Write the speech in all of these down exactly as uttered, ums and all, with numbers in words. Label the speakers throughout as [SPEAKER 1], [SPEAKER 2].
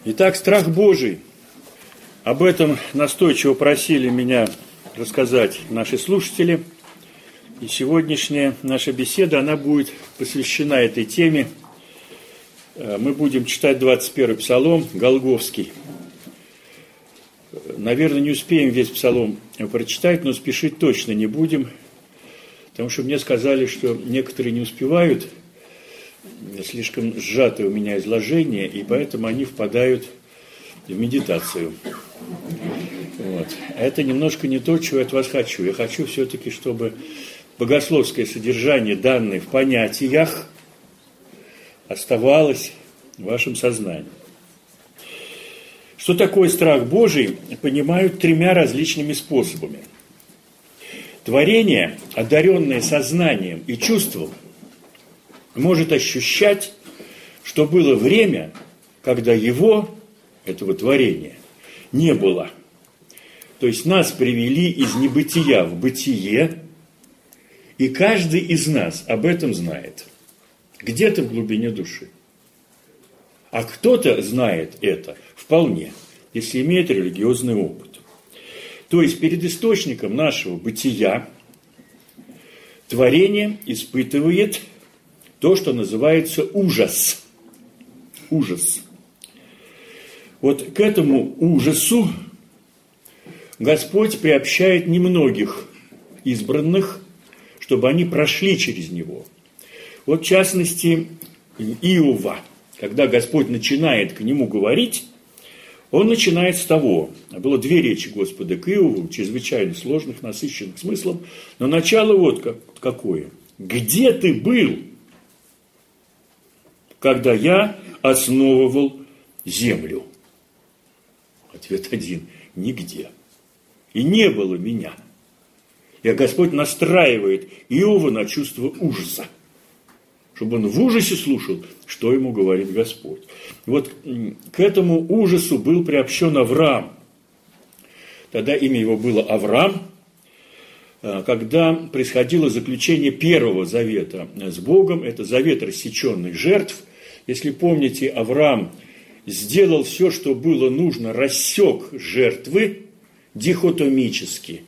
[SPEAKER 1] Итак, страх Божий. Об этом настойчиво просили меня рассказать наши слушатели. И сегодняшняя наша беседа, она будет посвящена этой теме. Мы будем читать двадцать первый псалом, Голгофский. Наверное, не успеем весь псалом прочитать, но спешить точно не будем, потому что мне сказали, что некоторые не успевают, слишком сжатое у меня изложение, и поэтому они впадают в медитацию. Вот. А это немножко не то, чего я от вас хочу. Я хочу все-таки, чтобы богословское содержание, данное в понятиях, оставалось в вашем сознании. Что такое страх Божий, понимают тремя различными способами. Творение, одаренное сознанием и чувством, может ощущать, что было время, когда его, этого творения, не было. То есть нас привели из небытия в бытие, и каждый из нас об этом знает. Где-то в глубине души. А кто-то знает это вполне, если имеет религиозный опыт. То есть перед источником нашего бытия творение испытывает то, что называется ужас. Ужас. Вот к этому ужасу Господь приобщает немногих избранных, чтобы они прошли через него. Вот в частности Иова, когда Господь начинает к нему говорить, он начинает с того, было две речи Господа к Иову, чрезвычайно сложных, насыщенных смыслом, но начало вот как, какое. «Где ты был, когда я основывал землю?» Ответ один – нигде. И не было меня. И Господь настраивает Иова на чувство ужаса, чтобы он в ужасе слушал, что ему говорит Господь. Вот к этому ужасу был приобщен Авраам. Тогда имя его было Авраам. Когда происходило заключение первого завета с Богом, это завет рассеченных жертв. Если помните, Авраам сделал все, что было нужно, рассек жертвы дихотомически.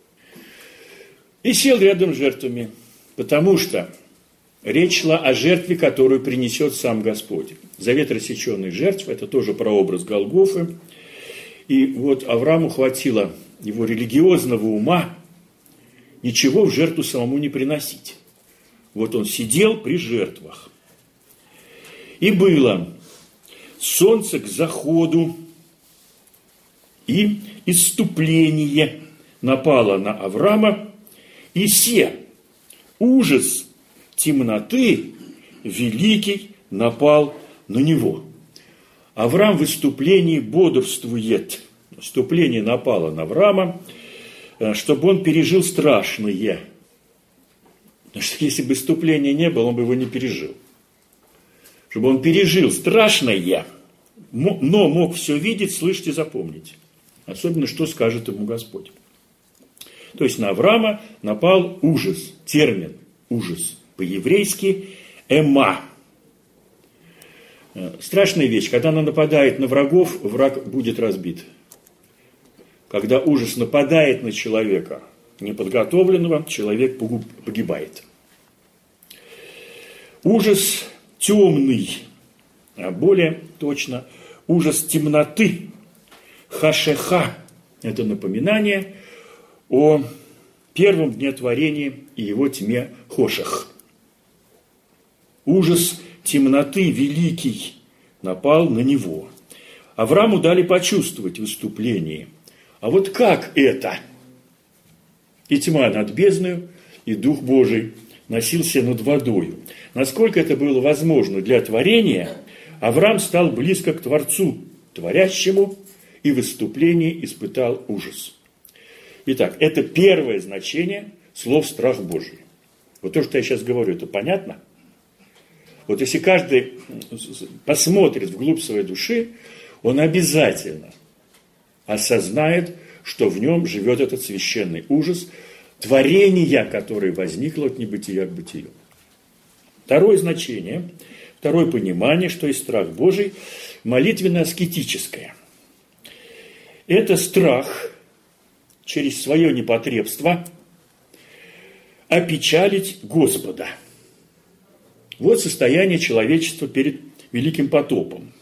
[SPEAKER 1] И сел рядом с жертвами, потому что речь шла о жертве, которую принесет сам Господь. Завет рассеченных жертв – это тоже прообраз Голгофы. И вот Аврааму хватило его религиозного ума ничего в жертву самому не приносить. Вот он сидел при жертвах. И было солнце к заходу, и исступление напало на Авраама, и се ужас темноты великий напал на него. Авраам в выступлении бодрствует. Вступление напало на Авраама, чтобы он пережил страшное. Потому что если бы вступления не было, он бы его не пережил. Чтобы он пережил страшное, но мог все видеть, слышать и запомнить. Особенно, что скажет ему Господь. То есть на Авраама напал ужас. Термин ужас по-еврейски эма. Страшная вещь. Когда она нападает на врагов, враг будет разбит. Когда ужас нападает на человека неподготовленного, человек погибает. Ужас темный, а более точно ужас темноты. Хашеха – это напоминание о первом дне творения и его тьме хошех. Ужас темноты великий напал на него. Аврааму дали почувствовать выступление. А вот как это? И тьма над бездною, и Дух Божий носился над водою. Насколько это было возможно для творения, Авраам стал близко к Творцу, творящему, и в выступлении испытал ужас. Итак, это первое значение слов «страх Божий». Вот то, что я сейчас говорю, это понятно? Вот если каждый посмотрит вглубь своей души, он обязательно осознает, что в нем живет этот священный ужас творения, которое возникло от небытия к бытию. Второе значение, второе понимание, что есть страх Божий, молитвенно-аскетическое. Это страх через свое непотребство опечалить Господа. Вот состояние человечества перед Великим потопом.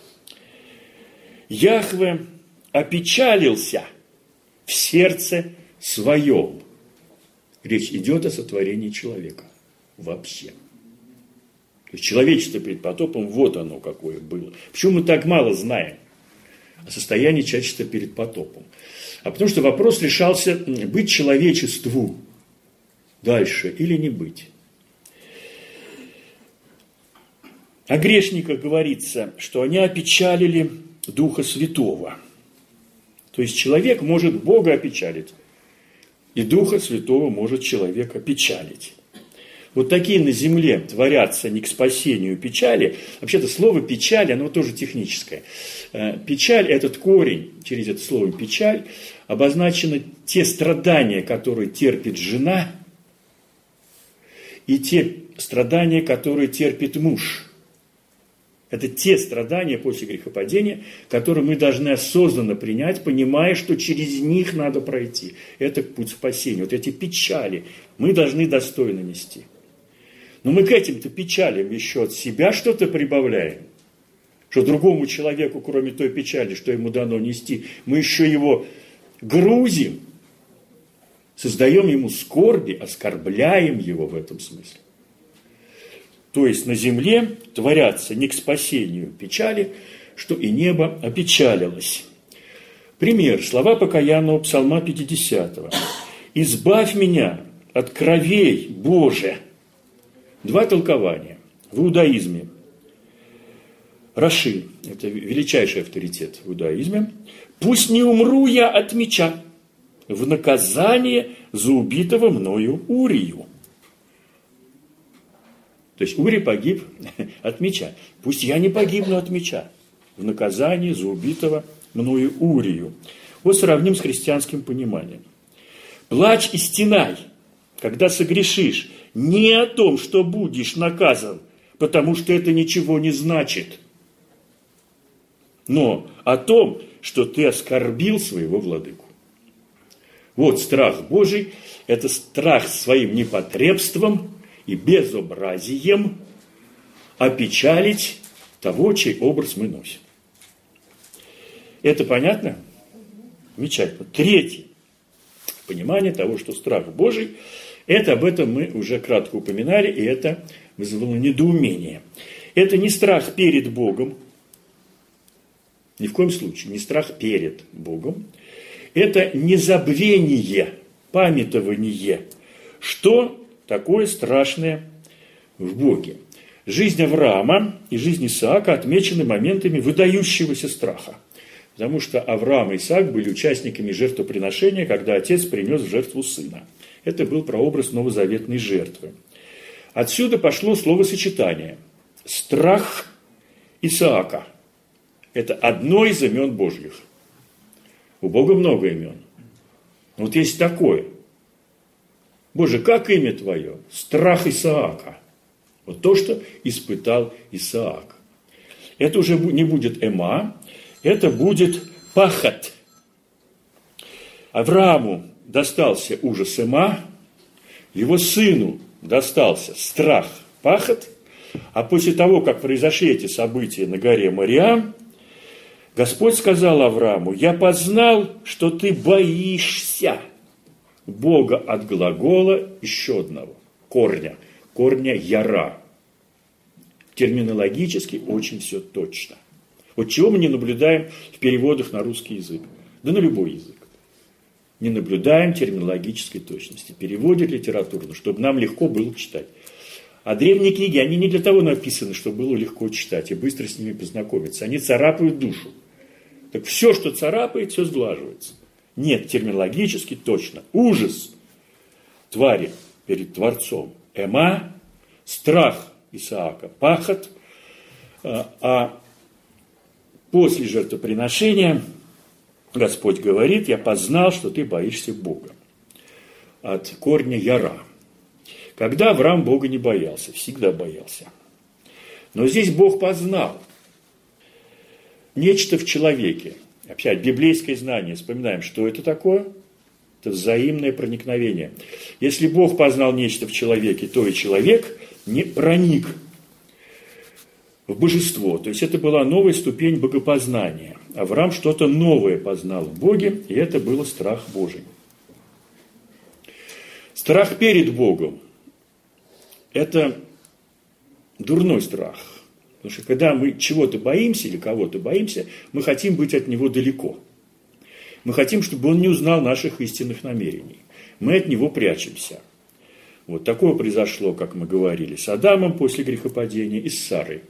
[SPEAKER 1] Яхве опечалился в сердце своем. Речь идет о сотворении человека вообще. То есть человечество перед потопом, вот оно какое было. Почему мы так мало знаем о состоянии человечества перед потопом? А потому что вопрос решался, быть человечеству дальше или не быть. О грешниках говорится, что они опечалили Духа Святого. То есть человек может Бога опечалить, и Духа Святого может человек опечалить. Вот такие на земле творятся не к спасению печали. Вообще-то слово «печаль», оно тоже техническое. Печаль, этот корень, через это слово «печаль», обозначены те страдания, которые терпит жена, и те страдания, которые терпит муж. Это те страдания после грехопадения, которые мы должны осознанно принять, понимая, что через них надо пройти. Это путь спасения. Вот эти печали мы должны достойно нести. Но мы к этим-то печалям еще от себя что-то прибавляем. Что другому человеку, кроме той печали, что ему дано нести, мы еще его грузим, создаем ему скорби, оскорбляем его в этом смысле. То есть на земле творятся не к спасению печали, что и небо опечалилось. Пример. Слова покаянного псалма пятидесятого. «Избавь меня от кровей, Боже». Два толкования. В иудаизме. Раши, это величайший авторитет в иудаизме. «Пусть не умру я от меча в наказание за убитого мною Урию». То есть Урий погиб от меча. Пусть я не погибну от меча в наказание за убитого мною Урию. Вот сравним с христианским пониманием. Плачь и стенай, когда согрешишь, не о том, что будешь наказан, потому что это ничего не значит, но о том, что ты оскорбил своего владыку. Вот страх Божий, это страх своим непотребством и безобразием опечалить того, чей образ мы носим. Это понятно? Замечательно. Третье. Понимание того, что страх Божий, это об этом мы уже кратко упоминали, и это вызвало недоумение. Это не страх перед Богом, ни в коем случае, не страх перед Богом. Это незабвение, памятование, что такое страшное в Боге. Жизнь Авраама и жизнь Исаака отмечены моментами выдающегося страха. Потому что Авраам и Исаак были участниками жертвоприношения, когда отец принес в жертву сына. Это был прообраз новозаветной жертвы. Отсюда пошло словосочетание «страх Исаака». Это одно из имен Божьих. У Бога много имен. Вот есть такое. Боже, как имя Твое? Страх Исаака. Вот то, что испытал Исаак. Это уже не будет эма, это будет пахат. Аврааму достался ужас эма, его сыну достался страх пахат, а после того, как произошли эти события на горе Мориам, Господь сказал Аврааму: «Я познал, что ты боишься Бога от глагола еще одного корня, корня яра». Терминологически очень все точно. Вот чего мы не наблюдаем в переводах на русский язык, да на любой язык. Не наблюдаем терминологической точности. Переводят литературно, чтобы нам легко было читать. А древние книги, они не для того написаны, чтобы было легко читать и быстро с ними познакомиться. Они царапают душу. Так все, что царапает, все сглаживается. Нет, терминологически точно. Ужас твари перед Творцом. Эма, страх Исаака, пахат. А после жертвоприношения Господь говорит: «Я познал, что ты боишься Бога». От корня яра. Когда Авраам Бога не боялся, всегда боялся. Но здесь Бог познал. нечто в человеке. Опять, библейское знание. Вспоминаем, что это такое? Это взаимное проникновение. Если Бог познал нечто в человеке, то и человек не проник в божество. То есть это была новая ступень богопознания. Авраам что-то новое познал в Боге, и это был страх Божий. Страх перед Богом – это дурной страх. Потому что когда мы чего-то боимся или кого-то боимся, мы хотим быть от него далеко. Мы хотим, чтобы он не узнал наших истинных намерений. Мы от него прячемся. Вот такое произошло, как мы говорили, с Адамом после грехопадения и с Сарой.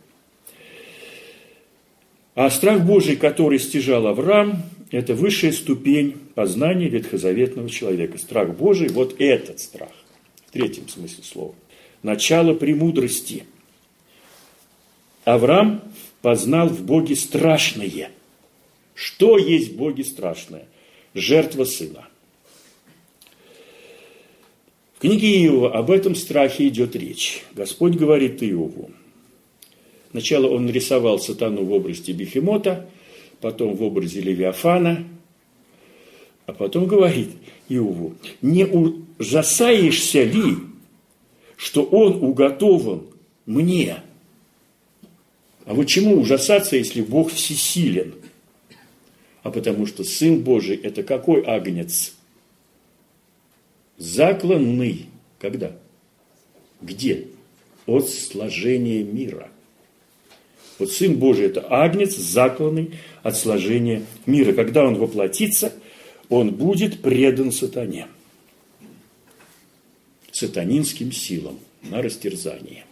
[SPEAKER 1] А страх Божий, который стяжал Авраам, это высшая ступень познания ветхозаветного человека. Страх Божий, вот этот страх, в третьем смысле слова. Начало премудрости. Авраам познал в Боге страшное. Что есть в Боге страшное? Жертва сына. В книге Иова об этом страхе идет речь. Господь говорит Иову. Сначала он нарисовал сатану в образе Бефемота, потом в образе Левиафана, а потом говорит Иову: не ужасаешься ли, что он уготован мне? А вот чему ужасаться, если Бог всесилен? А потому что Сын Божий – это какой агнец? Закланный. Когда? Где? От сложения мира. Вот Сын Божий – это агнец, закланный от сложения мира. Когда он воплотится, он будет предан сатане. Сатанинским силам на растерзание.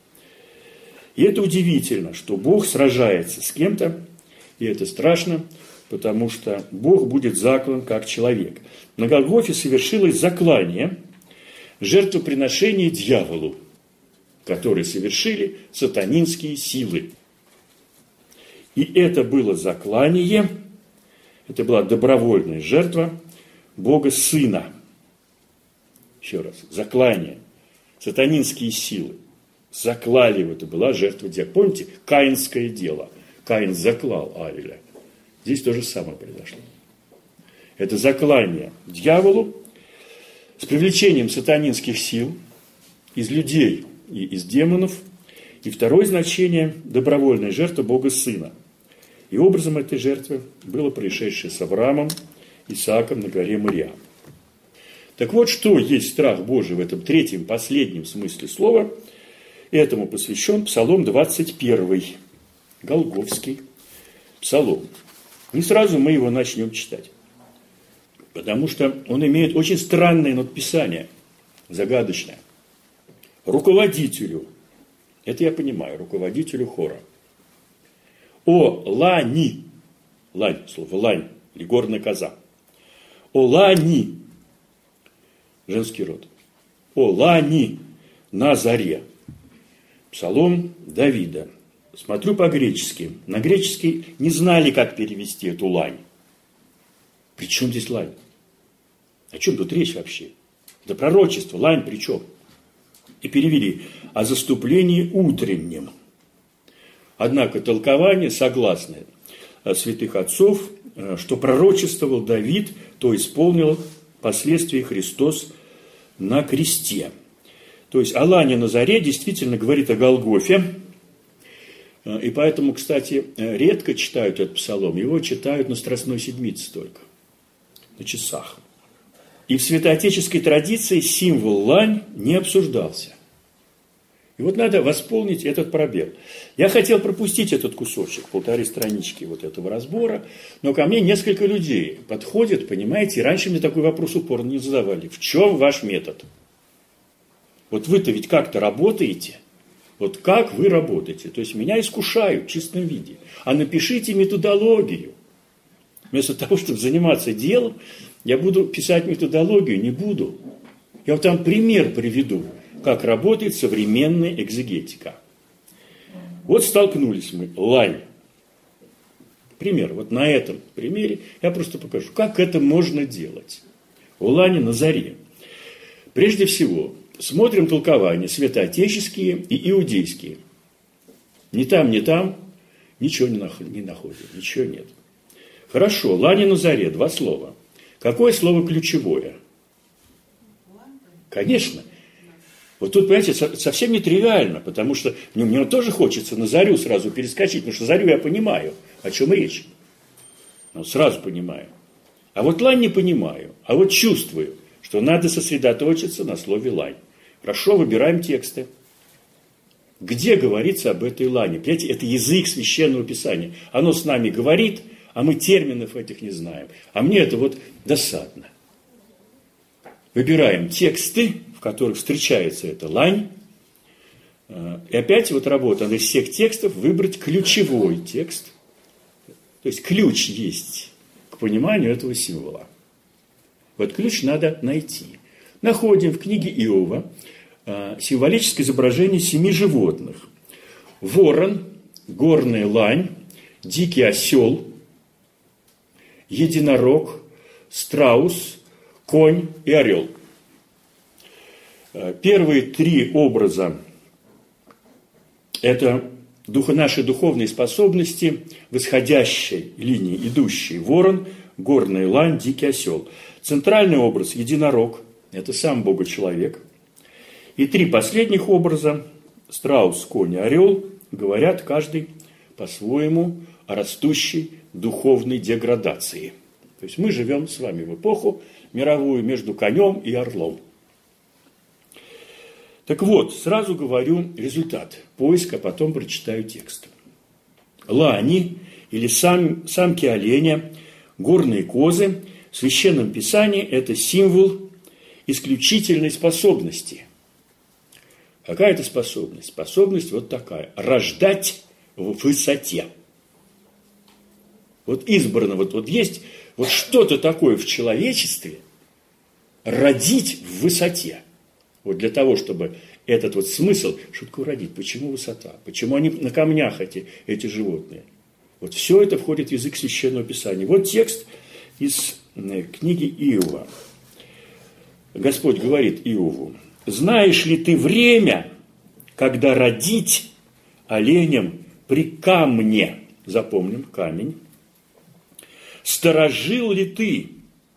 [SPEAKER 1] И это удивительно, что Бог сражается с кем-то, и это страшно, потому что Бог будет заклан как человек. На Голгофе совершилось заклание, жертвоприношение дьяволу, которое совершили сатанинские силы. И это было заклание, это была добровольная жертва Бога Сына. Еще раз, заклание, сатанинские силы. Заклали его, это была жертва дьявола. Помните, каинское дело. Каин заклал Авеля. Здесь то же самое произошло. Это заклание дьяволу с привлечением сатанинских сил из людей и из демонов. И второе значение – добровольная жертва Бога Сына. И образом этой жертвы было происшедшее с Авраамом, Исааком на горе Мориа. Так вот, что есть страх Божий в этом третьем, последнем смысле слова. Этому посвящен Псалом двадцать первый, Голгофский псалом. И сразу мы его начнем читать. Потому что он имеет очень странное надписание, загадочное. Руководителю, это я понимаю, руководителю хора. О лани, лань, слово лань, или горная коза. О лани, женский род. О лани на заре. Псалом Давида. Смотрю по-гречески. На греческий не знали, как перевести эту лань. При чем здесь лань? О чем тут речь вообще? Да пророчество, лань при чем? И перевели о заступлении утреннем. Однако толкование согласное святых отцов, что пророчествовал Давид, то исполнил впоследствии Христос на кресте. То есть о лане на заре действительно говорит о Голгофе. И поэтому, кстати, редко читают этот псалом. Его читают на Страстной Седмице только, на часах. И в святоотеческой традиции символ лань не обсуждался. И вот надо восполнить этот пробел. Я хотел пропустить этот кусочек, полторы странички вот этого разбора, но ко мне несколько людей подходят, понимаете, и раньше мне такой вопрос упорно не задавали. В чем ваш метод? Вот вы-то ведь как-то работаете. Вот как вы работаете? То есть меня искушают в чистом виде. А напишите методологию. Вместо того, чтобы заниматься делом, я буду писать методологию, не буду. Я вот там пример приведу, как работает современная экзегетика. Вот столкнулись мы, лань. Пример, вот на этом примере я просто покажу, как это можно делать. У лани на заре. Прежде всего, смотрим толкования святоотеческие и иудейские. Ни там, ни там Ничего не находим, ничего нет. Хорошо, лань и на заре, два слова. Какое слово ключевое? Конечно. Вот тут, понимаете, совсем не тривиально, потому что ну, мне тоже хочется на зарю сразу перескочить, потому что зарю я понимаю, о чем речь. Ну, сразу понимаю. А вот лань не понимаю, а вот чувствую, что надо сосредоточиться на слове лань. Хорошо, выбираем тексты. Где говорится об этой лани? Понимаете, это язык священного писания. Оно с нами говорит, а мы терминов этих не знаем. А мне это вот досадно. Выбираем тексты, в которых встречается эта лань. И опять вот работа из всех текстов выбрать ключевой текст. То есть ключ есть к пониманию этого символа. Вот ключ надо найти. Находим в книге Иова символическое изображение семи животных. Ворон, горная лань, дикий осел, единорог, страус, конь и орел. Первые три образа – это наши духовные способности, восходящей линии, идущие. Ворон, горная лань, дикий осел. Центральный образ – единорог, это сам Бога-человек. И три последних образа – страус, конь и орел – говорят каждый по-своему о растущей духовной деградации. То есть мы живем с вами в эпоху мировую между конем и орлом. Так вот, сразу говорю результат поиска, а потом прочитаю текст. Лани или сам, самки оленя, горные козы в Священном Писании – это символ исключительной способности. Какая это способность? Способность вот такая – рождать в высоте. Вот избрано, вот, вот есть вот что-то такое в человечестве – родить в высоте. Вот для того, чтобы этот вот смысл, что такое родить, почему высота, почему они на камнях эти, эти животные. Вот все это входит в язык Священного Писания. Вот текст из книги Иова. Господь говорит Иову: «Знаешь ли ты время, когда родить оленям при камне?» Запомним, камень. «Сторожил ли ты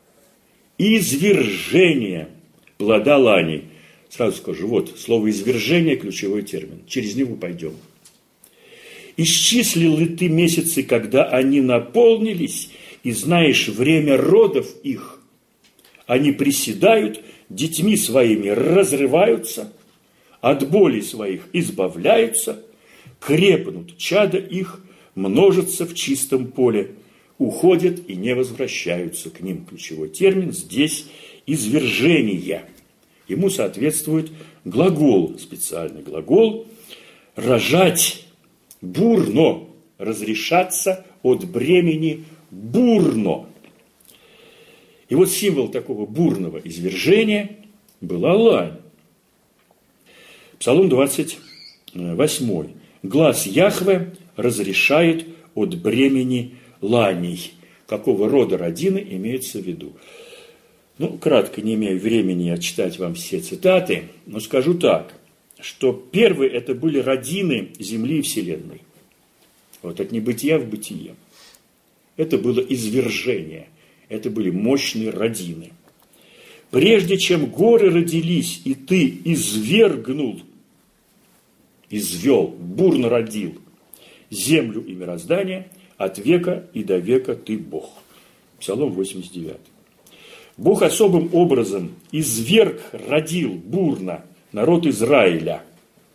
[SPEAKER 1] извержение плода лани?» Сразу скажу, вот, слово «извержение» – ключевой термин. Через него пойдем. «Исчислил ли ты месяцы, когда они наполнились, и знаешь время родов их? Они приседают, детьми своими разрываются, от боли своих избавляются, крепнут чада их, множатся в чистом поле, уходят и не возвращаются к ним». Ключевой термин здесь – извержение. Ему соответствует глагол, специальный глагол «рожать бурно», «разрешаться от бремени бурно». И вот символ такого бурного извержения была лань. Псалом двадцать восемь. «Глаз Яхве разрешает от бремени ланей». Какого рода родины имеется в виду? Ну, кратко, не имею времени отчитать вам все цитаты, но скажу так, что первые это были родины Земли и Вселенной. Вот от небытия в бытие. Это было извержение, это были мощные родины. «Прежде чем горы родились, и ты извергнул, извел, бурно родил землю и мироздание, от века и до века ты Бог». Псалом восемьдесят девять. Бог особым образом изверг, родил бурно народ Израиля.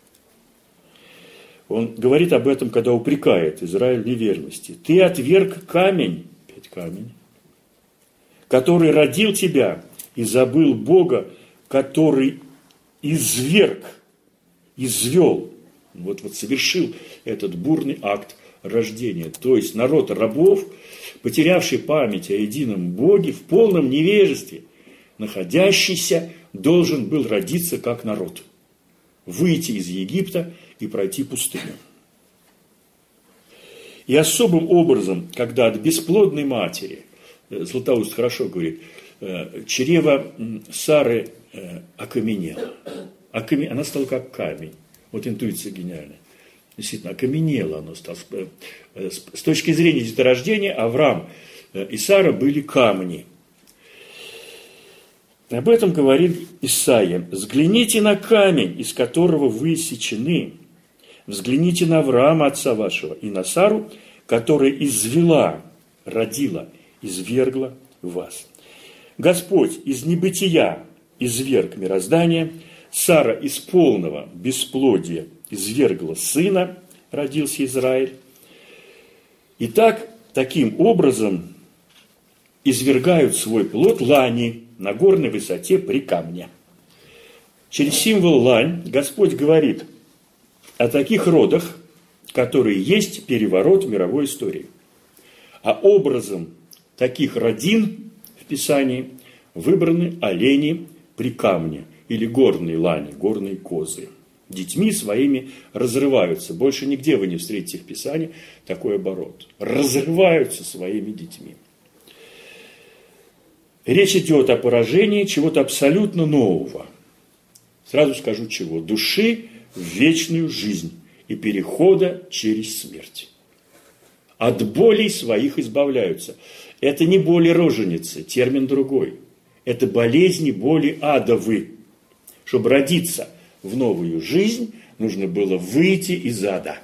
[SPEAKER 1] Он говорит об этом, когда упрекает Израиль в неверности. «Ты отверг камень, опять камень, который родил тебя, и забыл Бога, который изверг, извел». Вот, вот совершил этот бурный акт рождения. То есть народ рабов, потерявший память о едином Боге, в полном невежестве, находящийся, должен был родиться как народ, выйти из Египта и пройти пустыню. И особым образом, когда от бесплодной матери, Златоуст хорошо говорит, чрево Сары окаменело, она стала как камень. Вот интуиция гениальная. Действительно, окаменело оно. С точки зрения деторождения Авраам и Сара были камни. Об этом говорит Исаия. «Взгляните на камень, из которого вы сечены. Взгляните на Авраама, отца вашего, и на Сару, которая извела, родила, извергла вас». Господь из небытия изверг мироздание, Сара из полного бесплодия извергла сына, родился Израиль. Итак, таким образом извергают свой плод лани на горной высоте при камне. Через символ лань Господь говорит о таких родах, которые есть переворот в мировой истории. А образом таких родин в Писании выбраны олени при камне или горные лани, горные козы. Детьми своими разрываются. Больше нигде вы не встретите в Писании такой оборот. Разрываются своими детьми. Речь идет о поражении чего-то абсолютно нового. Сразу скажу чего. Души в вечную жизнь и перехода через смерть. От болей своих избавляются. Это не боли роженицы, термин другой. Это болезни, боли адовы. Чтобы родиться в новую жизнь, нужно было выйти из ада.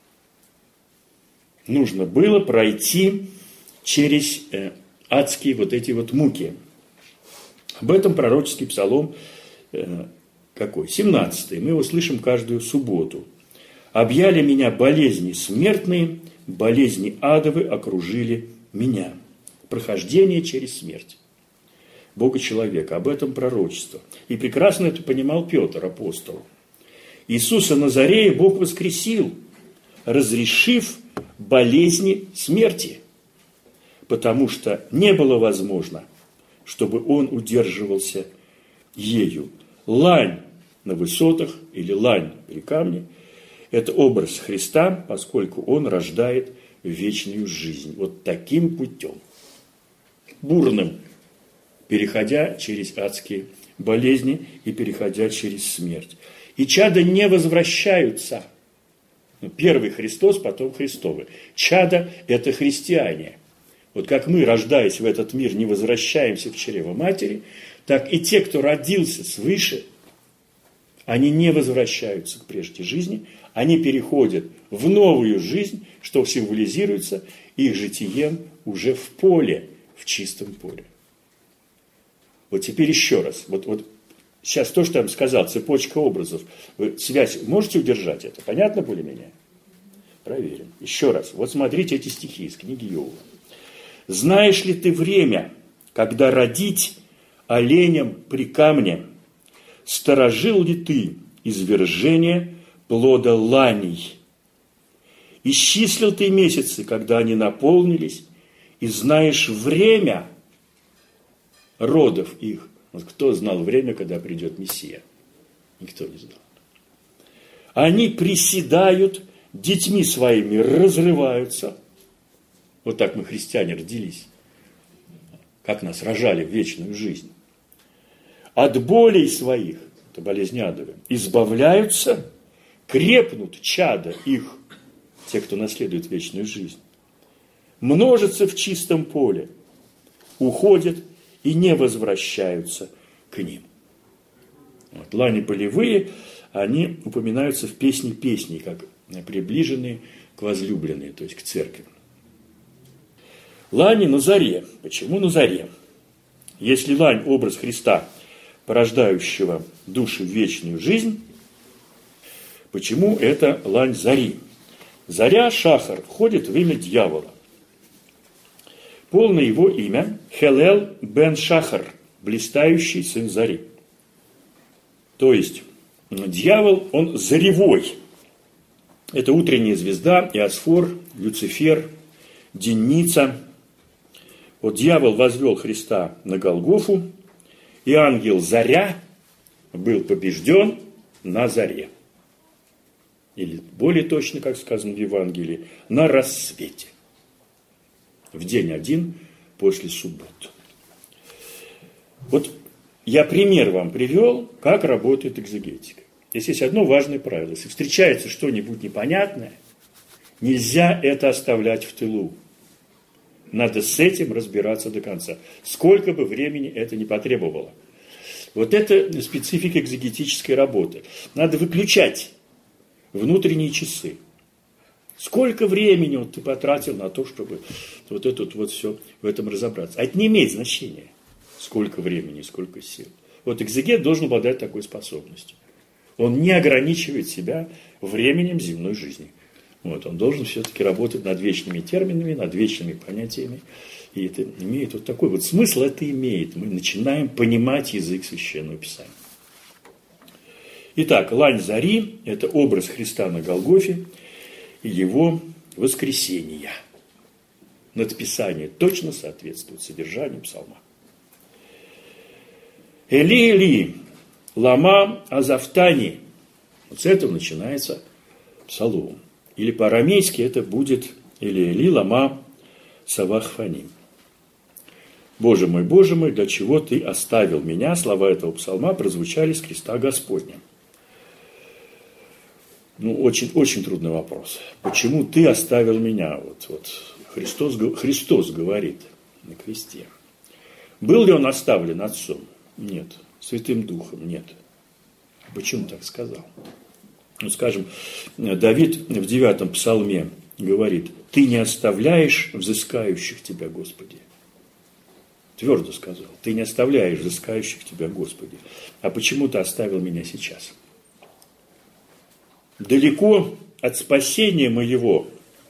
[SPEAKER 1] Нужно было пройти через э, адские вот эти вот муки. Об этом пророческий псалом э, какой? семнадцатый. Мы его слышим каждую субботу. «Объяли меня болезни смертные, болезни адовы окружили меня». Прохождение через смерть. Бога человека. Об этом пророчество. И прекрасно это понимал Петр, апостол. Иисуса Назарея Бог воскресил, разрешив болезни смерти. Потому что не было возможно, чтобы он удерживался ею. Лань на высотах или лань при камне – это образ Христа, поскольку он рождает вечную жизнь. Вот таким путем. Бурным, переходя через адские болезни и переходя через смерть. И чада не возвращаются. Первый Христос, потом Христовы. Чада – это христиане. Вот как мы, рождаясь в этот мир, не возвращаемся в чрево матери, так и те, кто родился свыше, они не возвращаются к прежней жизни, они переходят в новую жизнь, что символизируется их житием уже в поле, в чистом поле. Вот теперь еще раз. Вот, вот сейчас то, что я вам сказал, цепочка образов. Вы связь можете удержать это? Понятно более-менее? Проверим. Еще раз. Вот смотрите эти стихи из книги Иова. «Знаешь ли ты время, когда родить оленям при камне? Сторожил ли ты извержение плода ланей? Исчислил ты месяцы, когда они наполнились, и знаешь время родов их». Вот кто знал время, когда придет Мессия? Никто не знал. Они приседают, детьми своими разрываются. Вот так мы, христиане, родились. Как нас рожали в вечную жизнь. От болей своих, это болезнь адовая, избавляются, крепнут чада их, те, кто наследует вечную жизнь. Множатся в чистом поле, уходят и не возвращаются к ним. Вот, лани полевые, они упоминаются в песне песней, как приближенные к возлюбленной, то есть к церкви. Лани на заре. Почему на заре? Если лань – образ Христа, порождающего души в вечную жизнь, почему это лань зари? Заря, шахар, входит в имя дьявола. Полное его имя – Хелел бен Шахар, блистающий сын зари. То есть, дьявол, он заревой. Это утренняя звезда, Иосфор, Люцифер, Денница. Вот дьявол возвел Христа на Голгофу, и ангел Заря был побежден на заре. Или более точно, как сказано в Евангелии, на рассвете. В день один после субботы. Вот я пример вам привел, как работает экзегетика. Здесь есть одно важное правило. Если встречается что-нибудь непонятное, нельзя это оставлять в тылу. Надо с этим разбираться до конца. Сколько бы времени это ни потребовало. Вот это специфика экзегетической работы. Надо выключать внутренние часы. Сколько времени вот ты потратил на то, чтобы вот это вот все в этом разобраться. А это не имеет значения, сколько времени, сколько сил. Вот экзегет должен обладать такой способностью. Он не ограничивает себя временем земной жизни. Вот, он должен все-таки работать над вечными терминами, над вечными понятиями. И это имеет вот такой вот смысл, это имеет. Мы начинаем понимать язык Священного Писания. Итак, лань зари – это образ Христа на Голгофе и его воскресения. Надписание точно соответствует содержанию псалма. Эли, Эли, лама азавтани. Вот с этого начинается псалом. Или по-арамейски это будет Эли, Эли, лама савахфани. Боже мой, Боже мой, для чего ты оставил меня? Слова этого псалма прозвучали с креста Господня. Ну, очень, очень трудный вопрос. Почему ты оставил меня? Вот, вот Христос, Христос говорит на кресте. Был ли он оставлен Отцом? Нет. Святым Духом? Нет. Почему так сказал? Ну, скажем, Давид в девятом псалме говорит: ты не оставляешь взыскающих тебя, Господи. Твердо сказал: ты не оставляешь взыскающих тебя, Господи. А почему ты оставил меня сейчас? Далеко от спасения моего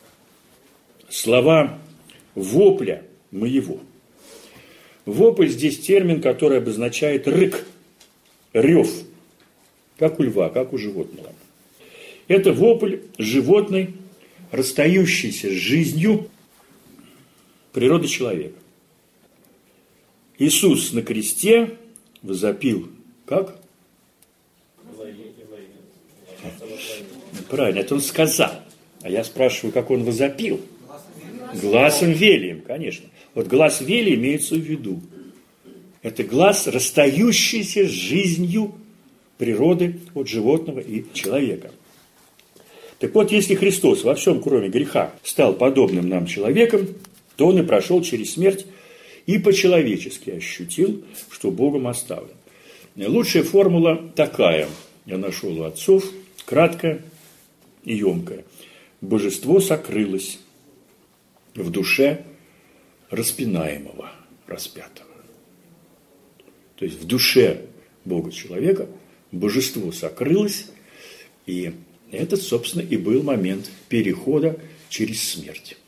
[SPEAKER 1] слова вопля моего. Вопль здесь термин, который обозначает рык, рев, как у льва, как у животного. Это вопль животной, расстающийся с жизнью природы человека. Иисус на кресте возопил, как? Правильно, это он сказал. А я спрашиваю, как он возопил? Гласом велием, конечно. Вот глас вели имеется в виду. Это глас, расстающийся с жизнью природы от животного и человека. Так вот, если Христос во всем, кроме греха, стал подобным нам человеком, то он и прошел через смерть и по-человечески ощутил, что Богом оставлен. Лучшая формула такая, я нашел у отцов, краткая и емкая. Божество сокрылось в душе распинаемого, распятого. То есть в душе Бога-человека божество сокрылось, и это, собственно, и был момент перехода через смерть.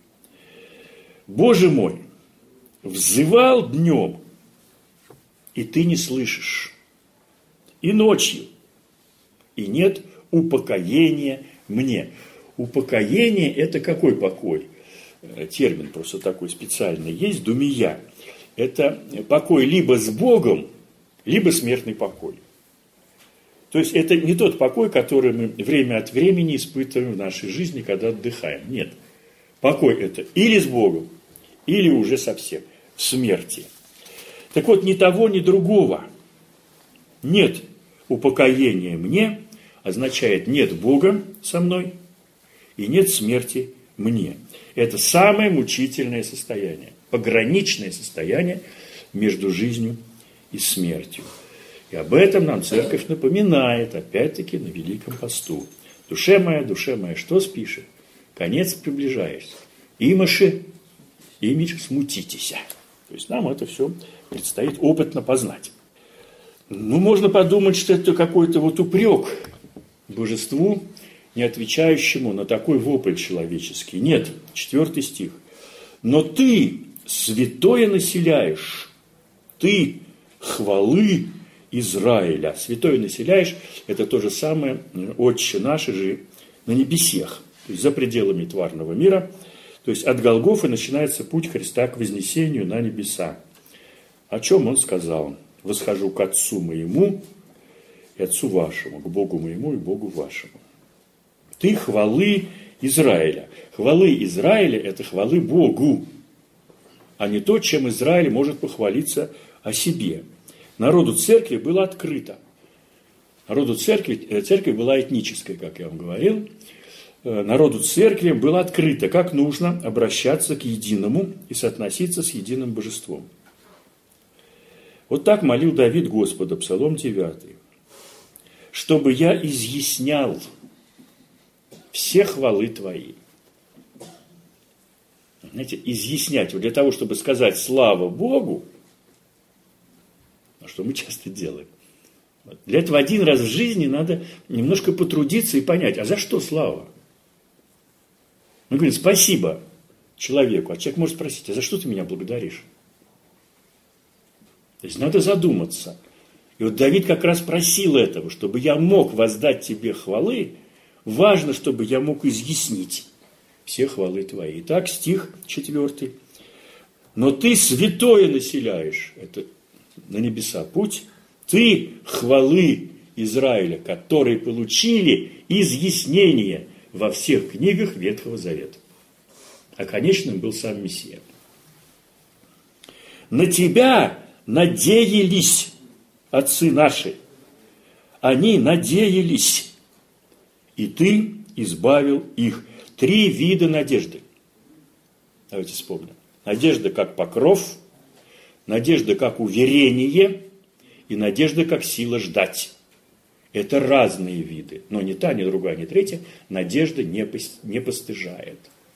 [SPEAKER 1] Боже мой, взывал днем, и ты не слышишь, и ночью, и нет упокоения мне. Упокоение – это какой покой? Термин просто такой специальный есть, думия. Это покой либо с Богом, либо смертный покой. То есть это не тот покой, который мы время от времени испытываем в нашей жизни, когда отдыхаем. Нет. Покой – это или с Богом, или уже совсем в смерти. Так вот, ни того, ни другого. Нет упокоения мне означает нет Бога со мной и нет смерти мне. Это самое мучительное состояние, пограничное состояние между жизнью и смертью. И об этом нам церковь напоминает, опять-таки, на Великом посту. Душе моя, душе моя, что спишет? Конец приближается. Имаши, имидж смутитеся. То есть нам это все предстоит опытно познать. Ну, можно подумать, что это какой-то вот упрек божеству, не отвечающему на такой вопль человеческий. Нет, четвертый стих. Но ты святое населяешь, ты хвалы Израиля. Святое населяешь, это то же самое Отче наш же на небесех, то есть за пределами тварного мира. То есть от Голгофы начинается путь Христа к вознесению на небеса. О чем он сказал? Восхожу к Отцу моему и Отцу вашему, к Богу моему и Богу вашему. Ты хвалы Израиля. Хвалы Израиля – это хвалы Богу, а не то, чем Израиль может похвалиться о себе. Народу церкви было открыто Народу церкви, церковь была этнической, как я вам говорил. Народу церкви было открыто, как нужно обращаться к единому и соотноситься с единым божеством. Вот так молил Давид Господа, Псалом девятый. «Чтобы я изъяснял все хвалы Твои». Знаете, изъяснять, вот для того, чтобы сказать «слава Богу», что мы часто делаем. Для этого один раз в жизни надо немножко потрудиться и понять, а за что слава? Мы говорим спасибо человеку, а человек может спросить, а за что ты меня благодаришь? То есть надо задуматься. И вот Давид как раз просил этого, чтобы я мог воздать тебе хвалы, важно, чтобы я мог изъяснить все хвалы твои. Итак, стих четвертый. Но ты святое населяешь, это на небеса путь, ты хвалы Израиля, которые получили изъяснение во всех книгах Ветхого Завета. А конечным был сам Мессия. На тебя надеялись отцы наши. Они надеялись, и ты избавил их. Три вида надежды. Давайте вспомним. Надежда как покров, надежда как уверение и надежда как сила ждать. Это разные виды, но ни та, ни другая, ни третья надежда не постыжает.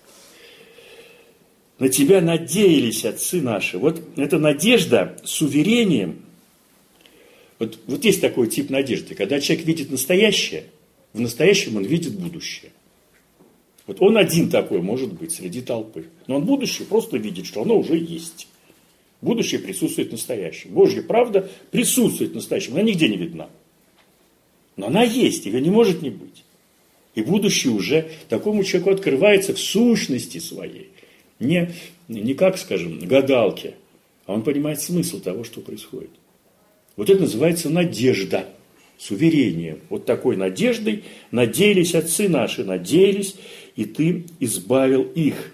[SPEAKER 1] На тебя надеялись отцы наши. Вот эта надежда с уверением. Вот, вот есть такой тип надежды, когда человек видит настоящее, в настоящем он видит будущее. Вот он один такой может быть среди толпы. Но он будущее просто видит, что оно уже есть. Будущее присутствует в настоящем. Божья правда присутствует в настоящем. Она нигде не видна. Но она есть, ее не может не быть. И будущее уже такому человеку открывается в сущности своей. Не, не как, скажем, гадалки, а он понимает смысл того, что происходит. Вот это называется надежда с уверением. Вот такой надеждой надеялись отцы наши, надеялись, и ты избавил их.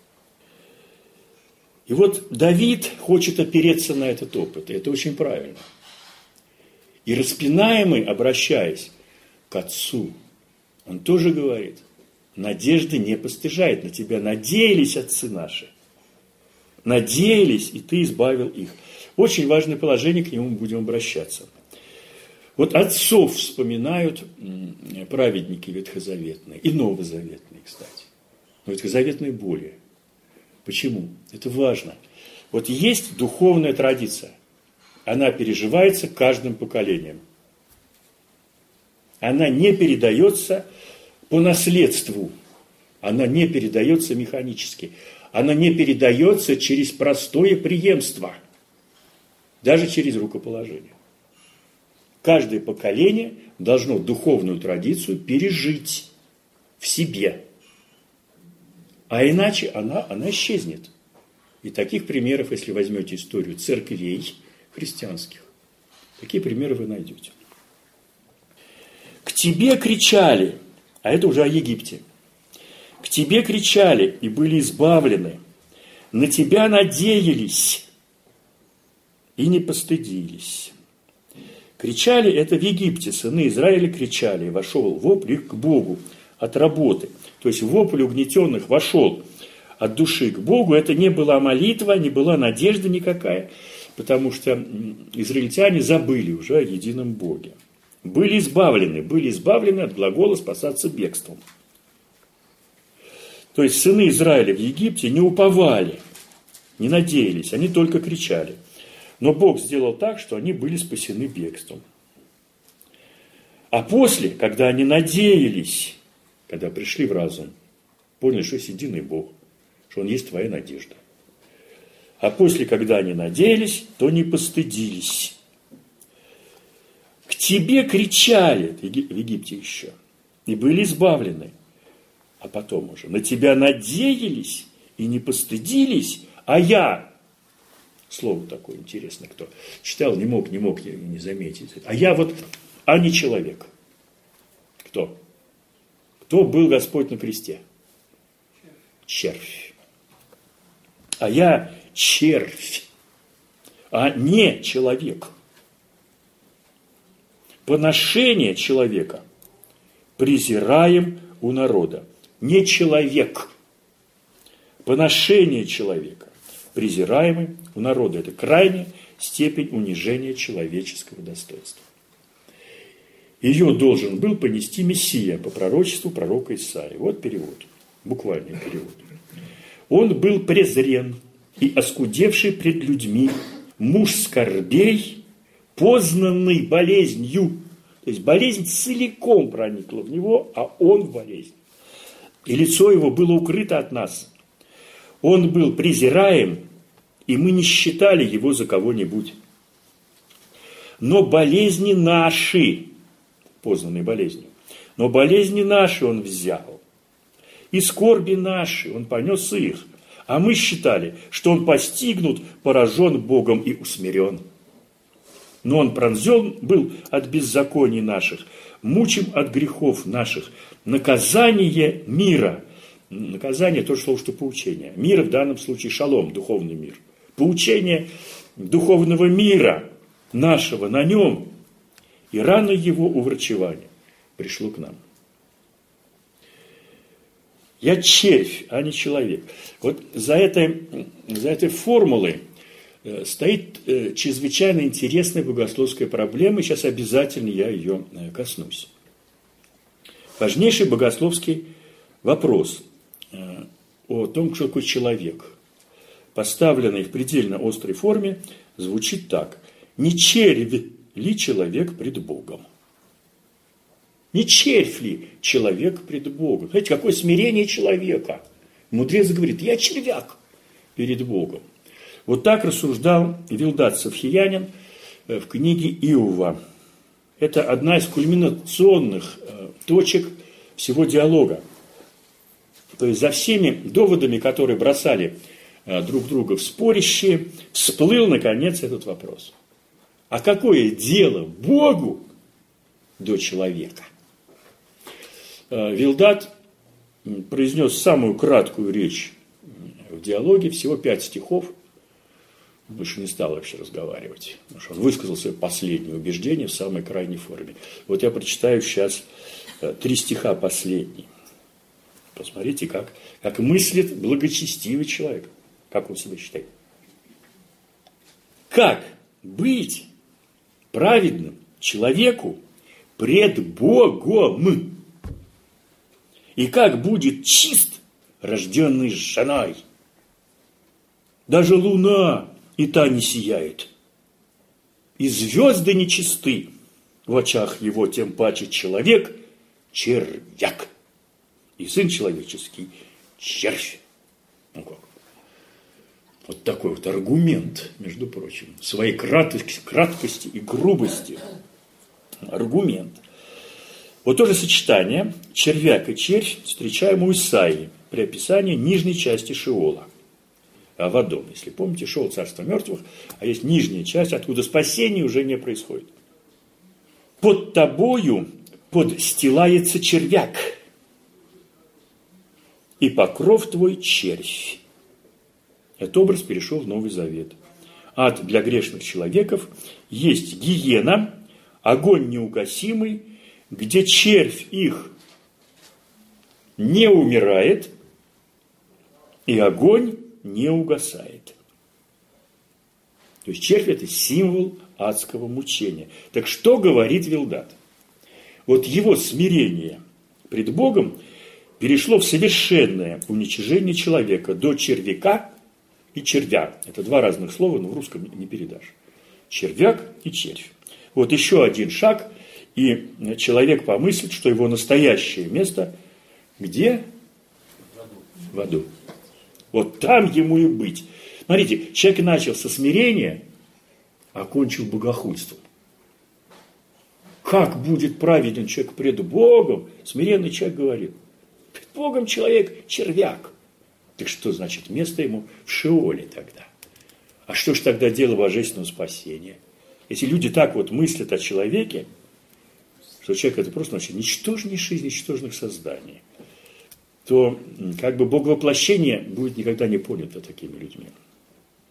[SPEAKER 1] И вот Давид хочет опереться на этот опыт, и это очень правильно. И распинаемый, обращаясь к отцу, он тоже говорит, надежда не постыжает, на тебя надеялись отцы наши. Надеялись, и ты избавил их. Очень важное положение, к нему мы будем обращаться. Вот отцов вспоминают праведники ветхозаветные и новозаветные, кстати. Но ветхозаветные более. Почему? Это важно. Вот есть духовная традиция. Она переживается каждым поколением. Она не передается по наследству. Она не передается механически. Она не передается через простое преемство. Даже через рукоположение. Каждое поколение должно духовную традицию пережить в себе. А иначе она, она исчезнет. И таких примеров, если возьмете историю церквей христианских, такие примеры вы найдете. К тебе кричали, а это уже о Египте. К тебе кричали и были избавлены. На тебя надеялись и не постыдились. Кричали, это в Египте, сыны Израиля кричали, и вошел вопль их к Богу от работы. То есть вопль угнетенных вошел от души к Богу. Это не была молитва, не была надежда никакая, потому что израильтяне забыли уже о едином Боге. Были избавлены, были избавлены от глагола «спасаться бегством». То есть сыны Израиля в Египте не уповали, не надеялись, они только кричали. Но Бог сделал так, что они были спасены бегством. А после, когда они надеялись, когда пришли в разум, поняли, что есть единый Бог, что Он есть твоя надежда. А после, когда они надеялись, то не постыдились. К тебе кричали, в Египте еще, и были избавлены. А потом уже, на тебя надеялись и не постыдились, а я... Слово такое интересное, кто читал, не мог, не мог я не заметить. А я вот, а не человек. Кто? Кто был Господь на кресте? Червь. А я червь, а не человек. поношение человека презираем у народа. Не человек. Поношение человека презираемый у народа. Это крайняя степень унижения человеческого достоинства. Ее должен был понести Мессия по пророчеству пророка Исаии. Вот перевод, буквальный перевод. Он был презрен и оскудевший пред людьми, муж скорбей, познанный болезнью. То есть болезнь целиком проникла в него, а он в болезнь. И лицо его было укрыто от нас. Он был презираем, и мы не считали его за кого-нибудь. Но болезни наши, познанные болезнью, но болезни наши он взял, и скорби наши он понес их, а мы считали, что он постигнут, поражен Богом и усмирен. Но он пронзен был от беззаконий наших, мучим от грехов наших, наказание мира. Наказание – то же слово, что поучение. Мир в данном случае шалом, духовный мир. Поучение духовного мира нашего на нем, и рано его уврачевания пришло к нам. Я червь, а не человек. Вот за этой, за этой формулой стоит чрезвычайно интересная богословская проблема, и сейчас обязательно я ее коснусь. Важнейший богословский вопрос о том, что такое человек, поставленный в предельно острой форме, звучит так. Не червь ли человек пред Богом? Не червь ли человек пред Богом? Знаете, какое смирение человека? Мудрец говорит, я червяк перед Богом. Вот так рассуждал Вилдат Савхиянин в книге Иова. Это одна из кульминационных точек всего диалога. То есть за всеми доводами, которые бросали друг друга в спорище, всплыл наконец этот вопрос. А какое дело Богу до человека? Вилдат произнес самую краткую речь в диалоге, всего пять стихов. Больше не стал вообще разговаривать, потому что он высказал свое последнее убеждение в самой крайней форме. Вот я прочитаю сейчас три стиха последние. Посмотрите, как, как мыслит благочестивый человек. Как он себя считает. Как быть праведным человеку пред Богом? И как будет чист, рожденный женой? Даже луна и та не сияет. И звезды нечисты в очах его, тем паче человек червяк. И сын человеческий червь. Ну как? Вот такой вот аргумент, между прочим, своей краткости, краткости и грубости. Аргумент. Вот то же сочетание червяк и червь встречаем у Исаии при описании нижней части Шеола. В Адом, если помните, Шеол царство мертвых, а есть нижняя часть, откуда спасение уже не происходит. Под тобою подстилается червяк, и покров твой червь. Этот образ перешел в Новый Завет. Ад для грешных человеков есть гиена, огонь неугасимый, где червь их не умирает, и огонь не угасает. То есть червь – это символ адского мучения. Так что говорит Вилдат? Вот его смирение пред Богом перешло в совершенное уничижение человека до червяка и червя. Это два разных слова, но в русском не передашь. Червяк и червь. Вот еще один шаг, и человек помыслит, что его настоящее место где? В аду. Вот там ему и быть. Смотрите, человек начал со смирения, окончил богохульством. Как будет праведен человек пред Богом? Смиренный человек говорит, пред Богом человек червяк. Так что значит место ему в Шеоле тогда? А что ж тогда дело божественного спасения? Если люди так вот мыслят о человеке, что человек это просто значит ничтожнейшее из ничтожных созданий, то как бы боговоплощение будет никогда не понято такими людьми.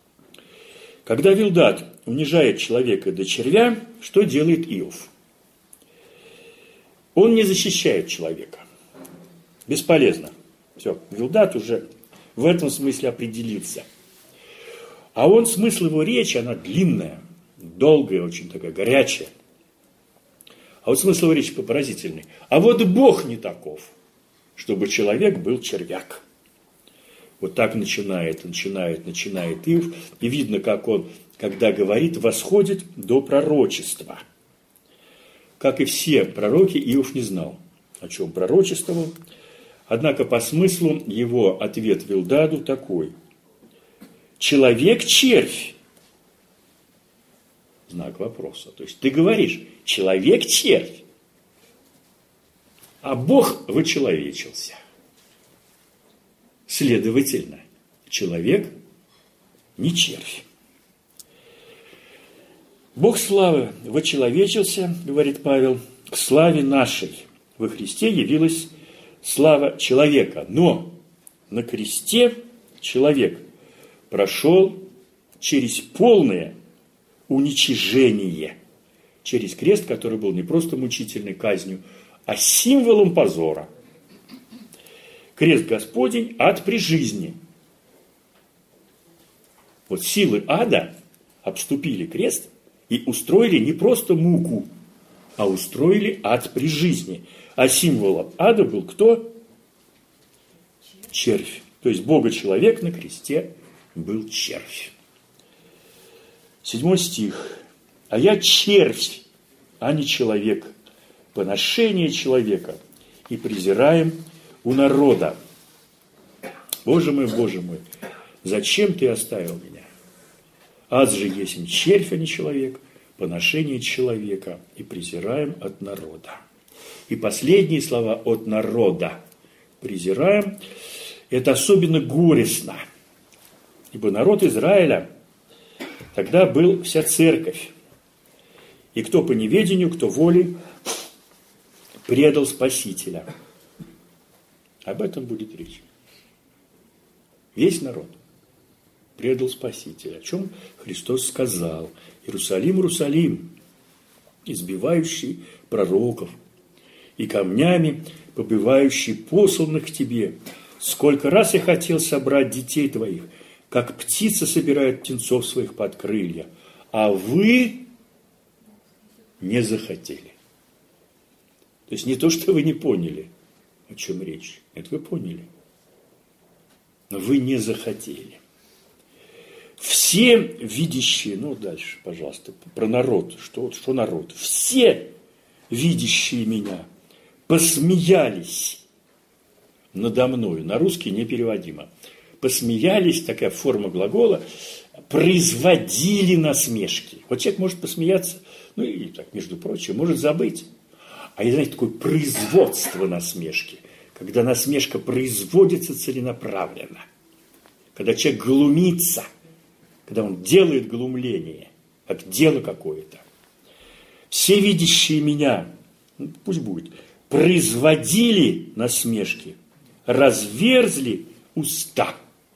[SPEAKER 1] Когда Вилдат унижает человека до червя, что делает Иов? Он не защищает человека. Бесполезно. Все, Вилдат уже в этом смысле определился. А он, смысл его речи, она длинная, долгая, очень такая горячая. А вот смысл его речи поразительный. А вот Бог не таков, чтобы человек был червяк. Вот так начинает, начинает, начинает Иов. И видно, как он, когда говорит, восходит до пророчества. Как и все пророки, Иов не знал, о чем пророчествовал. Однако по смыслу его ответ Вилдаду такой. Человек-червь. Знак вопроса. То есть ты говоришь, человек-червь, а Бог вычеловечился. Следовательно, человек не червь. Бог славы вочеловечился, говорит Павел, к славе нашей. Во Христе явилась слава человека. Но на кресте человек прошел через полное уничижение. Через крест, который был не просто мучительной казнью, а символом позора. Крест Господень, ад при жизни. Вот силы ада обступили крест и устроили не просто муку, а устроили ад при жизни. А символом ада был кто? Червь. То есть Бога-человек на кресте был червь. Седьмой стих. А я червь, а не человек. Поношение человека и презираем у народа. Боже мой, Боже мой, зачем ты оставил меня? Ад же есть червь, а не человек, поношение человека и презираем от народа. И последние слова от народа презираем, это особенно горестно, ибо народ Израиля тогда был вся церковь, и кто по неведению, кто волей предал Спасителя. Об этом будет речь. Весь народ предал Спасителя. О чем Христос сказал. Иерусалим, Иерусалим, избивающий пророков и камнями побивающий посланных к тебе. Сколько раз я хотел собрать детей твоих, как птица собирает птенцов своих под крылья, а вы не захотели. То есть не то, что вы не поняли, о чем речь. Это вы поняли. Но вы не захотели. Все видящие, ну дальше, пожалуйста, про народ. Что, что народ? Все видящие меня посмеялись надо мною. На русский непереводимо. Посмеялись, такая форма глагола, производили насмешки. Вот человек может посмеяться, ну и так, между прочим, может забыть. А есть, знаете, такое производство насмешки, когда насмешка производится целенаправленно, когда человек глумится, когда он делает глумление, как дело какое-то. Все видящие меня, ну, пусть будет, производили насмешки, разверзли уста,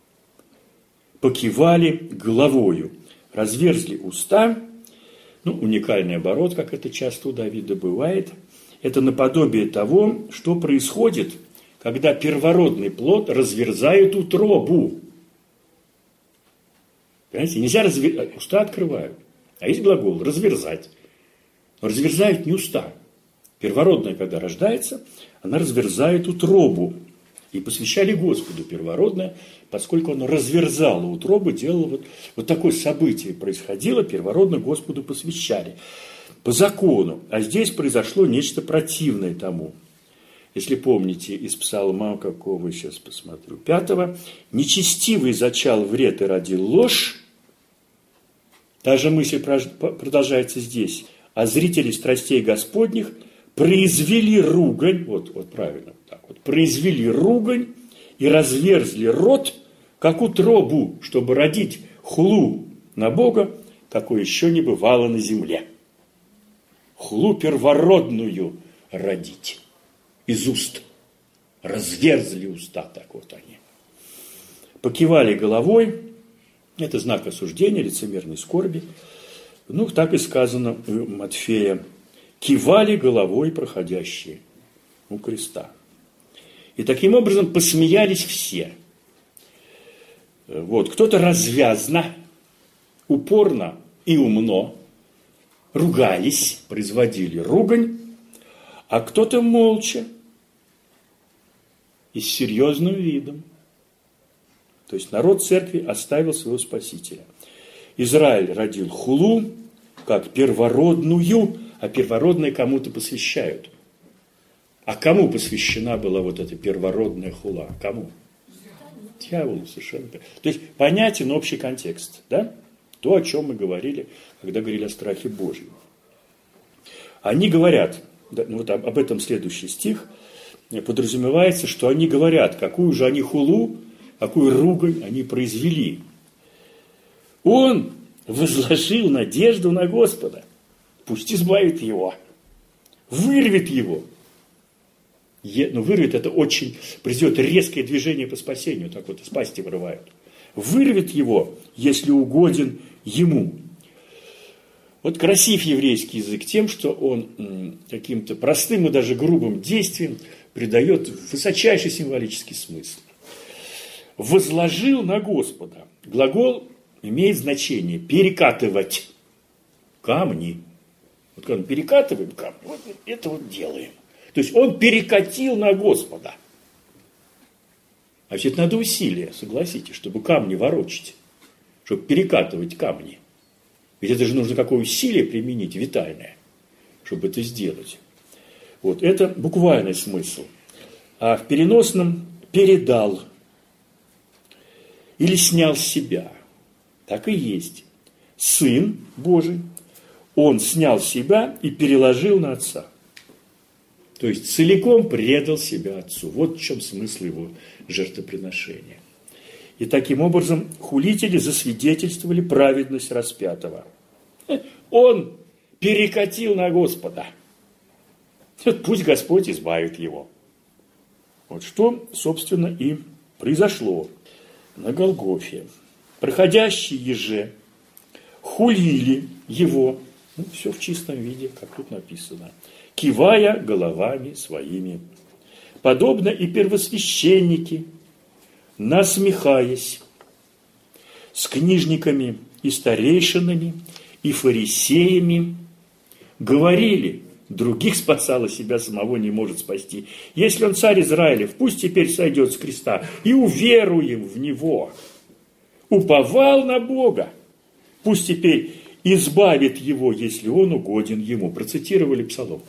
[SPEAKER 1] покивали головою, разверзли уста. Ну, уникальный оборот, как это часто у Давида бывает. Это наподобие того, что происходит, когда первородный плод разверзает утробу. Понимаете, нельзя разверзать, уста открывают. А есть глагол разверзать. Но разверзают не уста. Первородная, когда рождается, она разверзает утробу. И посвящали Господу первородное, поскольку оно разверзало утробу, делало вот, вот такое событие происходило, первородно Господу посвящали. По закону. А здесь произошло нечто противное тому. Если помните из псалма, какого сейчас посмотрю, пятого, «Нечестивый зачал вред и родил ложь». Та же мысль продолжается здесь. «А зрители страстей Господних произвели ругань», вот, вот правильно, так вот, «произвели ругань и разверзли рот, как утробу, чтобы родить хулу на Бога, какой еще не бывало на земле». Хулу первородную родить из уст. Разверзли уста, так вот они. Покивали головой, это знак осуждения, лицемерной скорби. Ну, так и сказано у Матфея. Кивали головой проходящие. у креста. И таким образом посмеялись все. Вот. Кто-то развязно, упорно и умно ругались, производили ругань, а кто-то молча и с серьезным видом. То есть народ церкви оставил своего Спасителя. Израиль родил хулу, как первородную, а первородное кому-то посвящают. А кому посвящена была вот эта первородная хула? Кому? Дьяволу, совершенно. То есть понятен общий контекст, да? То, о чем мы говорили, когда говорили о страхе Божьем. Они говорят, да, ну вот об, об этом следующий стих, подразумевается, что они говорят, какую же они хулу, какую ругань они произвели. Он возложил надежду на Господа. Пусть избавит его, вырвет его. Е, ну, вырвет, это очень, произойдет резкое движение по спасению, так вот из пасти вырывают. Вырвет его, если угоден ему. Вот красив еврейский язык тем, что он м, каким-то простым и даже грубым действием придает высочайший символический смысл. Возложил на Господа. Глагол имеет значение перекатывать камни. Вот когда мы перекатываем камни, вот это вот делаем. То есть он перекатил на Господа. А ведь это надо усилия, согласитесь, чтобы камни ворочать, чтобы перекатывать камни. Ведь это же нужно какое усилие применить, витальное, чтобы это сделать. Вот, это буквальный смысл. А в переносном передал или снял с себя. Так и есть. Сын Божий, он снял себя и переложил на Отца. То есть целиком предал себя Отцу. Вот в чем смысл его жертвоприношения. И таким образом хулители засвидетельствовали праведность распятого. Он перекатил на Господа. Пусть Господь избавит его. Вот что, собственно, и произошло на Голгофе. Проходящие же хулили его, ну, все в чистом виде, как тут написано, кивая головами своими, подобно и первосвященники, насмехаясь с книжниками и старейшинами и фарисеями, говорили: других спасал, а себя самого не может спасти. Если он царь Израилев, пусть теперь сойдет с креста, и уверуем в него. Уповал на Бога, пусть теперь избавит его, если он угоден ему. Процитировали Псалом.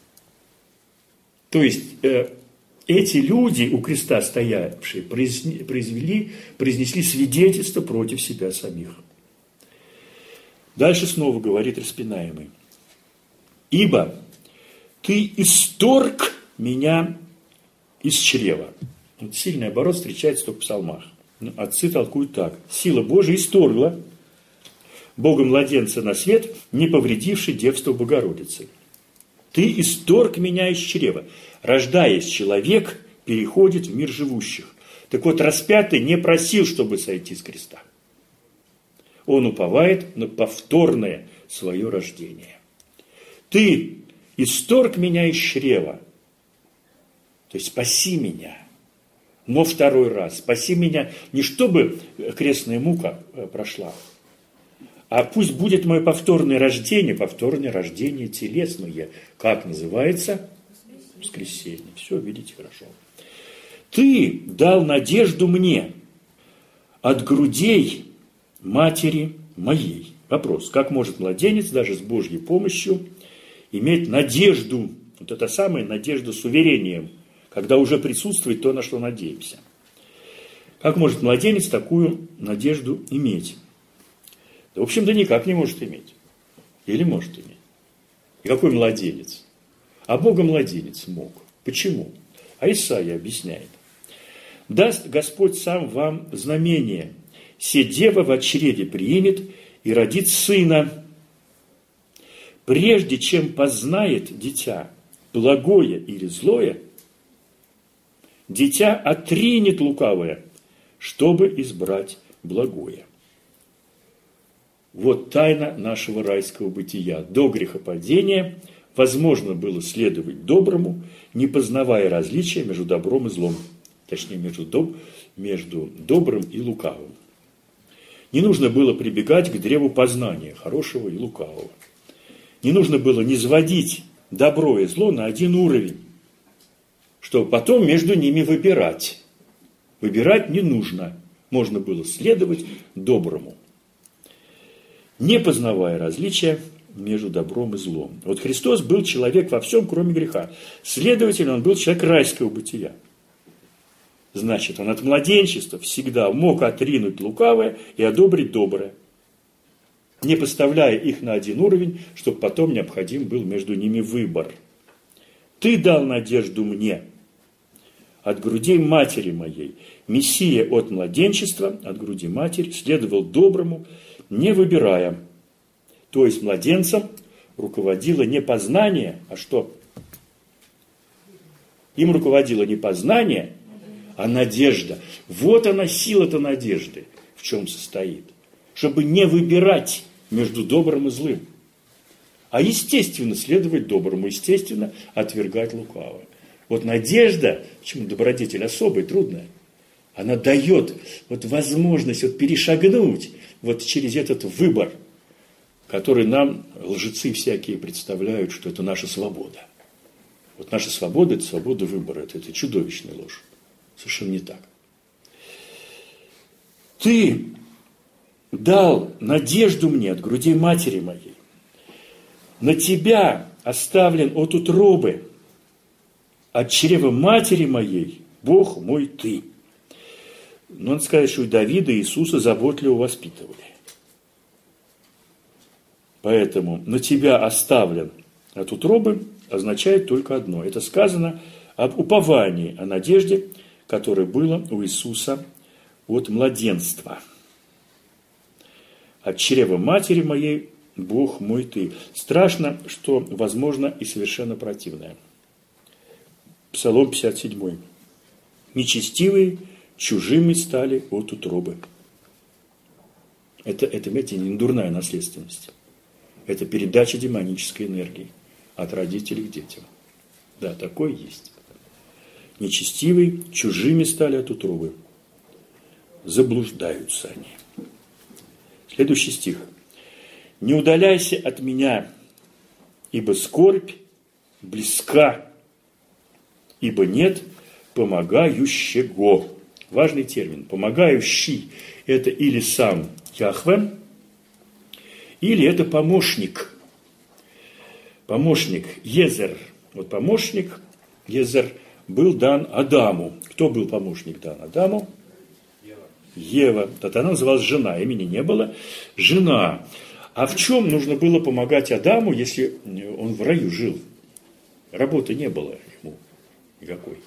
[SPEAKER 1] То есть э, эти люди у креста стоявшие произвели, произнесли свидетельство против себя самих. Дальше снова говорит распинаемый: ибо ты исторг меня из чрева. Вот сильный оборот встречается только в псалмах. Ну, отцы толкуют так: сила Божия исторгла Бога младенца на свет, не повредивший девство Богородицы. Ты исторг меня из чрева. Рождаясь, человек переходит в мир живущих. Так вот, распятый не просил, чтобы сойти с креста. Он уповает на повторное свое рождение. Ты исторг меня из чрева. То есть спаси меня. Но второй раз. Спаси меня не чтобы крестная мука прошла, а пусть будет мое повторное рождение, повторное рождение телесное. Как называется? Воскресенье. Все, видите, хорошо. Ты дал надежду мне от грудей матери моей. Вопрос: как может младенец даже с Божьей помощью иметь надежду, вот это самая надежда с уверением, когда уже присутствует то, на что надеемся? Как может младенец такую надежду иметь? Да, в общем, да никак не может иметь. Или может иметь. И какой младенец? А Бога младенец мог. Почему? А Исаия объясняет: даст Господь сам вам знамение, се дева в чреде примет и родит сына. Прежде чем познает дитя благое или злое, дитя отринет лукавое, чтобы избрать благое. Вот тайна нашего райского бытия. До грехопадения возможно было следовать доброму, не познавая различия между добром и злом. Точнее, между, доб... между добрым и лукавым. Не нужно было прибегать к древу познания, хорошего и лукавого. Не нужно было низводить добро и зло на один уровень, чтобы потом между ними выбирать. Выбирать не нужно. Можно было следовать доброму, не познавая различия между добром и злом. Вот Христос был человек во всем, кроме греха. Следовательно, он был человек райского бытия. Значит, он от младенчества всегда мог отринуть лукавое и одобрить доброе, не поставляя их на один уровень, чтобы потом необходим был между ними выбор. «Ты дал надежду мне от грудей матери моей». Мессия от младенчества, от груди матери, следовал доброму, не выбирая. То есть младенцем руководило не познание, а что? Им руководило не познание, а надежда. Вот она, сила-то надежды, в чем состоит. Чтобы не выбирать между добрым и злым, а естественно следовать доброму, естественно отвергать лукавое. Вот надежда, почему добродетель особая, трудная, она дает вот возможность вот перешагнуть вот через этот выбор, который нам лжецы всякие представляют, что это наша свобода. Вот наша свобода – это свобода выбора, это, это чудовищная ложь. Совершенно не так. Ты дал надежду мне от груди матери моей. На тебя оставлен от утробы, от чрева матери моей, Бог мой ты. Но надо сказать, что и Давида, и Иисуса заботливо воспитывали. Поэтому на тебя оставлен от утробы означает только одно. Это сказано об уповании, о надежде, которое было у Иисуса от младенства. От чрева матери моей, Бог мой ты. Страшно, что возможно и совершенно противное. Псалом пятьдесят семь. Нечестивые чужими стали от утробы. Это, это, видите, не дурная наследственность. Это передача демонической энергии от родителей к детям. Да, такое есть. Нечестивые чужими стали от утробы. Заблуждаются они. Следующий стих. «Не удаляйся от меня, ибо скорбь близка, ибо нет помогающего». Важный термин. Помогающий – это или сам Яхве, или это помощник. Помощник Езер. Вот помощник Езер был дан Адаму. Кто был помощник дан Адаму? Ева. Ева. Тогда она называлась жена, имени не было. Жена. А в чем нужно было помогать Адаму, если он в раю жил? Работы не было ему никакой.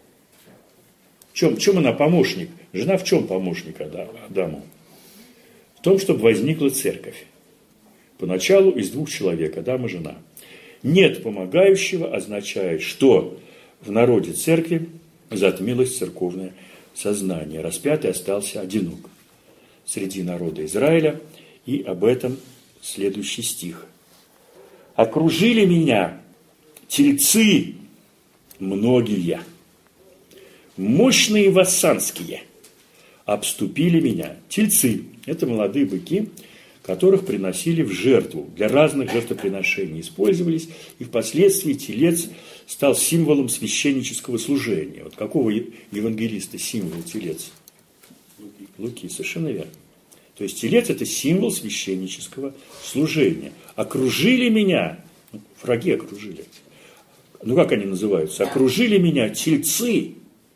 [SPEAKER 1] В чем, в чем она помощник? Жена в чем помощник Адаму? В том, чтобы возникла церковь. Поначалу из двух человек, Адам и жена. Нет помогающего означает, что в народе церкви затмилось церковное сознание. Распятый остался одинок среди народа Израиля. И об этом следующий стих. «Окружили меня тельцы многие, мощные вассанские, обступили меня». Тельцы – это молодые быки, которых приносили в жертву, для разных жертвоприношений использовались, и впоследствии телец стал символом священнического служения. Вот какого евангелиста символ телец? Луки. Луки, совершенно верно. То есть телец – это символ священнического служения. Окружили меня, враги окружили. Ну как они называются? Окружили меня тельцы.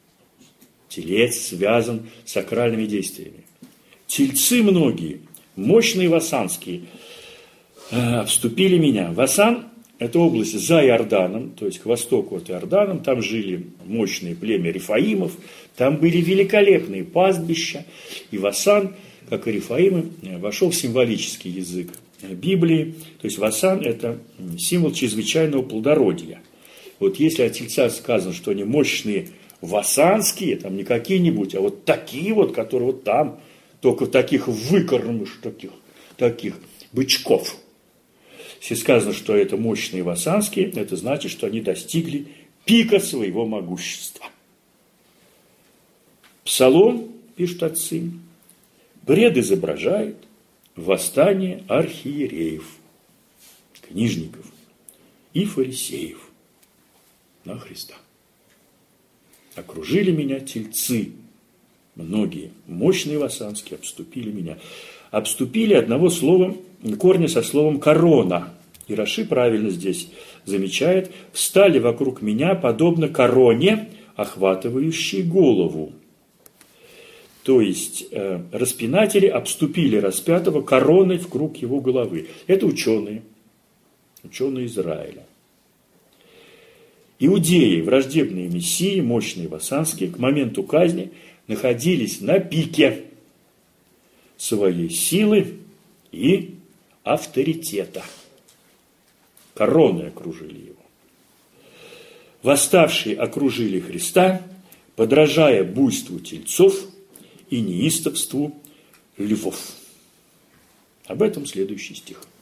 [SPEAKER 1] Телец связан с сакральными действиями. Тельцы многие, мощные вассанские, обступили меня. Вассан – это область за Иорданом, то есть к востоку от Иордана. Там жили мощные племя Рефаимов, там были великолепные пастбища. И Вассан, как и Рефаимы, вошел в символический язык Библии. То есть Вассан – это символ чрезвычайного плодородия. Вот если о тельцах сказано, что они мощные вассанские, там не какие-нибудь, а вот такие вот, которые вот там, только таких выкормыш, таких, таких бычков. Если сказано, что это мощные вассанские, это значит, что они достигли пика своего могущества. Псалом, пишут отцы, бред изображает восстание архиереев, книжников и фарисеев на Христа. Окружили меня тельцы, многие, мощные вассанские, обступили меня. Обступили одного слова, корня со словом «корона». И Раши правильно здесь замечает, встали вокруг меня, подобно короне, охватывающей голову. То есть э, распинатели обступили распятого короной в круг его головы. Это ученые, ученые Израиля. Иудеи, враждебные мессии, мощные вассанские, к моменту казни находились на пике своей силы и авторитета. Короной окружили его. Восставшие окружили Христа, подражая буйству тельцов и неистовству львов. Об этом следующий стих.